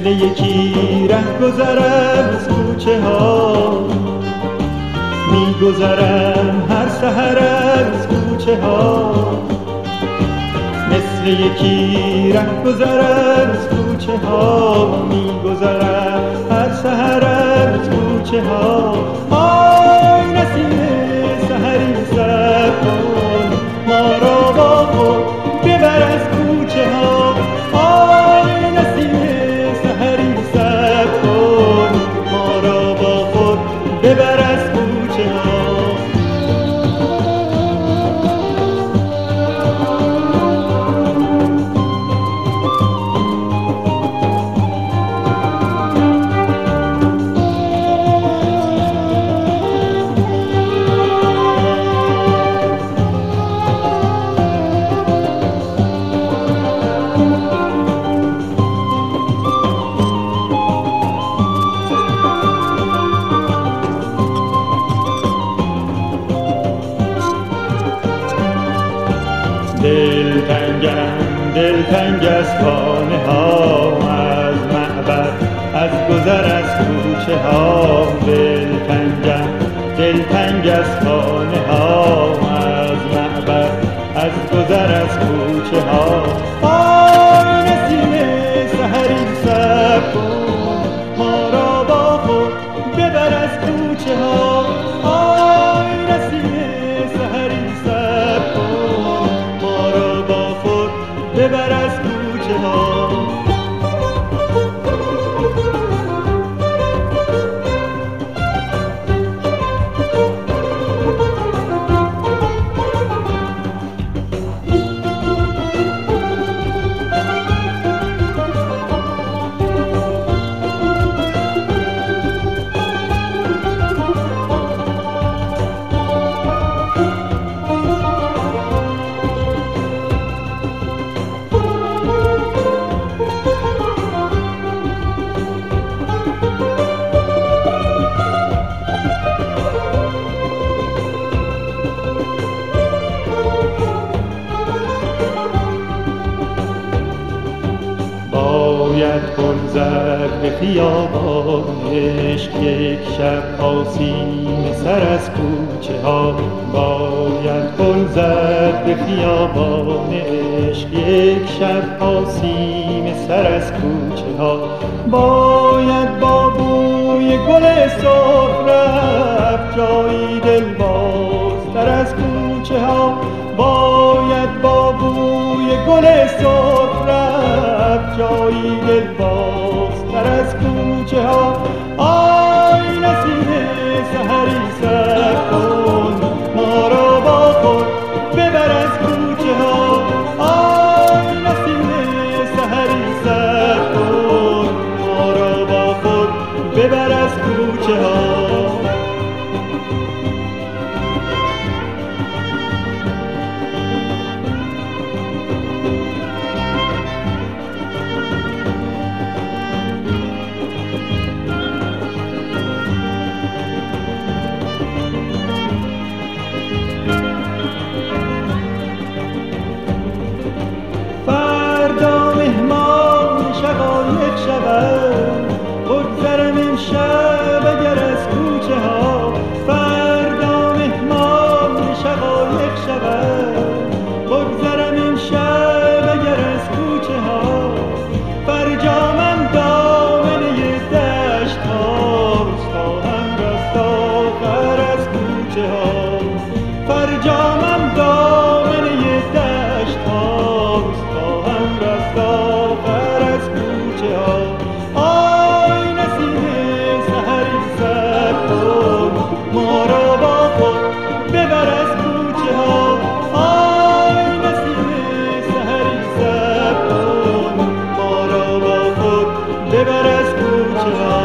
یکی رهگذرم از کوچه ها، میگذرم هر سحر از کوچه ها. مثل یکی رهگذرم از کوچه ها، میگذرم هر سحر از کوچه ها. آی نسیم سحری صبر کن، ما را با خود ببر از کوچه ها. آی نسیم سحری صبر کن، ما را با خود ببر از کوچه ها. دلتنگ از خانه ها، از معبر از گذر از کوچه ها. دلتنگ از خانه ها، از معبر از گذر از کوچه ها. آی نسیم سحری صبر کن، ما را با خود ببر از کوچه ها. آی نسیم سحری صبر کن، ما را با خود ببر از کوچه ها. باید گل زد به خیابان عشق یک شب آسیم سر از کوچه ها. باید گل زد به خیابان عشق یک شب آسیم سر از کوچه ها. باید با بوی گل سرخ رفت جایی دلبازتر از کوچه ها. باید با بوی گل سرخ رفت جایی دلبازتر از کوچه ها. آی نسیم سحری صبر کن، ما را با خود ببر از کوچه ها. آی نسیم سحری صبر کن، ما را با خود ببر از کوچه ها. فردا مهمان شقایق شود، بگذرم امشب اگر از کوچه ها. فردا مهمان شقایق شود، بگذرم امشب اگر از کوچه ها. فرجامم دامنه دشت هاست، خواهم رفت آخر از کوچه ها. فرجامم دامنه دشت هاست، خواهم رفت آخر از کوچه ها. آی نسیم سحری صبر کن، ما را با خود ببر از کوچه ها. آی نسیم سحری صبر کن، ما را با خود ببر از کوچه ها.